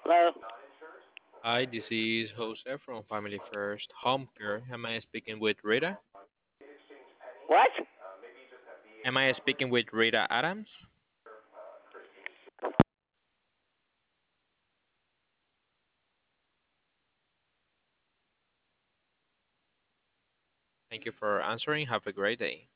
Hello? Hi, this is Jose from Family First Home Care. Am I speaking with Rita? What? Am I speaking with Rita Adams? Thank you for answering. Have a great day.